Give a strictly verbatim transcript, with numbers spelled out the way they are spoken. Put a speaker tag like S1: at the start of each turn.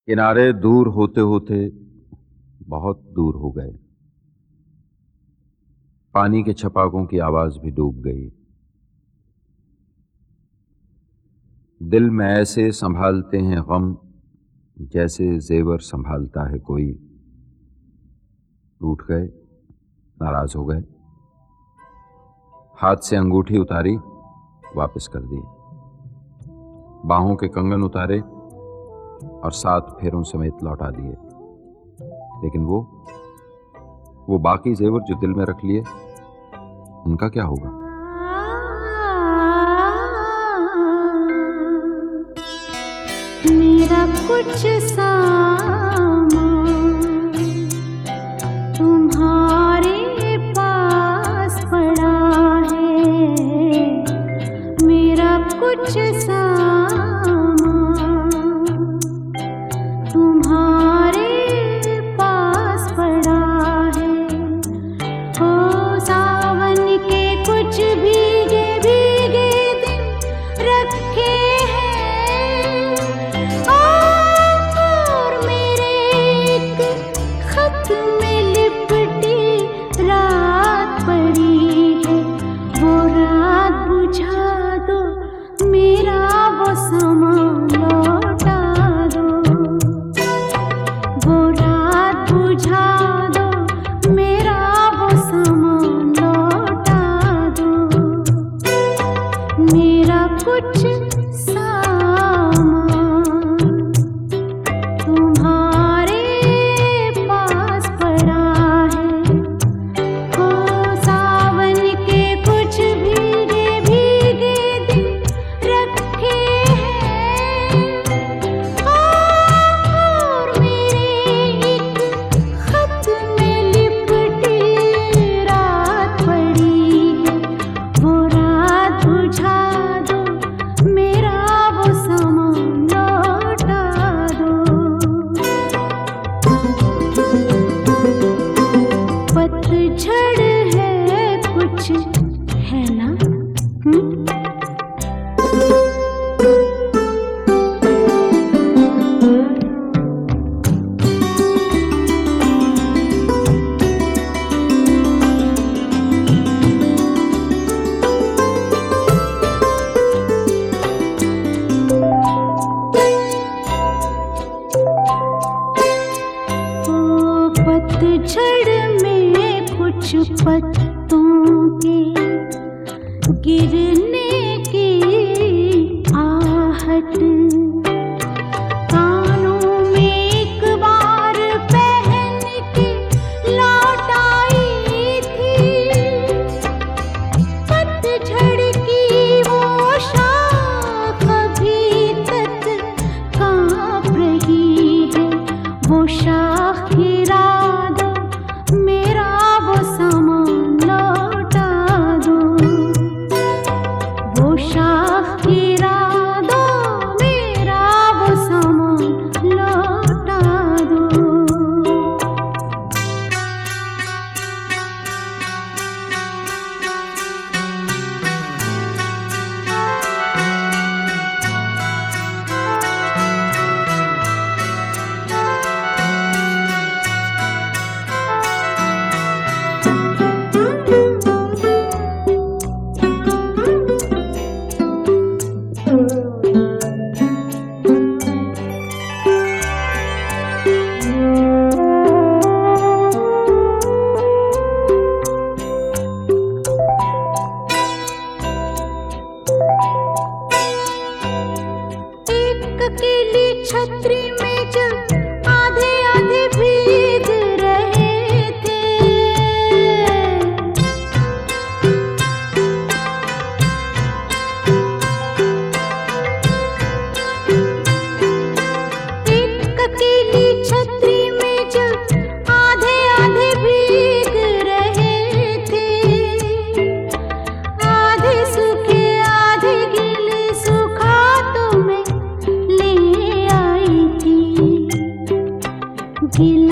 S1: किनारे दूर होते होते बहुत दूर हो गए। पानी के छपाकों की आवाज भी डूब गई। दिल में ऐसे संभालते हैं गम जैसे जेवर संभालता है कोई। टूट गए, नाराज हो गए, हाथ से अंगूठी उतारी, वापस कर दी। बाहों के कंगन उतारे और सात फेरों समेत लौटा दिए। लेकिन वो वो बाकी जेवर जो दिल में रख लिए, उनका क्या होगा?
S2: मेरा कुछ सामान तुम्हारे पास पड़ा है। मेरा कुछ सामान तुम्हारे पास पड़ा है। ओ सावन के कुछ भीगे भीगे दिन रखे हैं और मेरे एक खत में लिपटी रात पड़ी है। वो रात बुझा दो, मेरा वो सामान लौटा दो। वो रात बुझा दो, मेरा वो सामान लौटा दो। मेरा कुछ सामान तुम्हारे पास पड़ा है। ओ सावन के कुछ भीगे भीगे दिन रखे हैं और मेरे एक खत में लिपटी रात पड़ी है। वो रात बुझा दो, मेरा वो सामान लौटा दो। पतझड़ है कुछ, है ना? हम्म? ओ पतझड़ में कुछ पत्तों के गिरने की आहट कानों में एक बार पहन के लौट आई थी। पतझड़ की वो शाख अभी तक कांप रही है। वो शाख गिरा दो, मेरा वो सामान लौटा दो। वो शाख गिरा दो, मेरा वो सामान लौटा दो। एक अकेली छतरी में जब आधे आधे भीग रहे थे। एक अकेली छतरी में जब आधे आधे भीग रहे थे। आधे सूखे आधे गीले, सूखा तो मैं ले आई थी। गिल